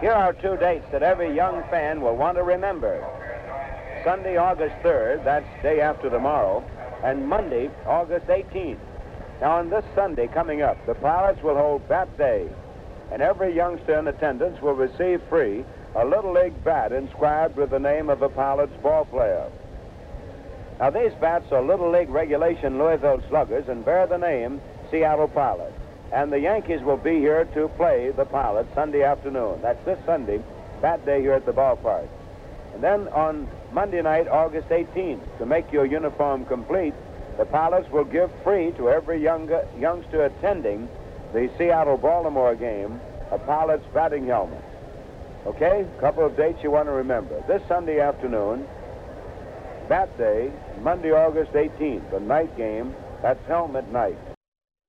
Here are two dates that every young fan will want to remember. Sunday, August 3rd, that's day after tomorrow, and Monday, August 18th. Now, on this Sunday coming up, the Pilots will hold Bat Day, and every youngster in attendance will receive free a Little League bat inscribed with the name of a Pilots ball player. Now, these bats are Little League regulation Louisville Sluggers and bear the name Seattle Pilots. And the Yankees will be here to play the Pilots Sunday afternoon. That's this Sunday, Bat Day here at the ballpark. And then on Monday night, August 18th, to make your uniform complete, the Pilots will give free to every youngster attending the Seattle-Baltimore game a Pilots batting helmet. Okay? A couple of dates you want to remember. This Sunday afternoon, Bat Day, Monday, August 18th, a night game. That's helmet night.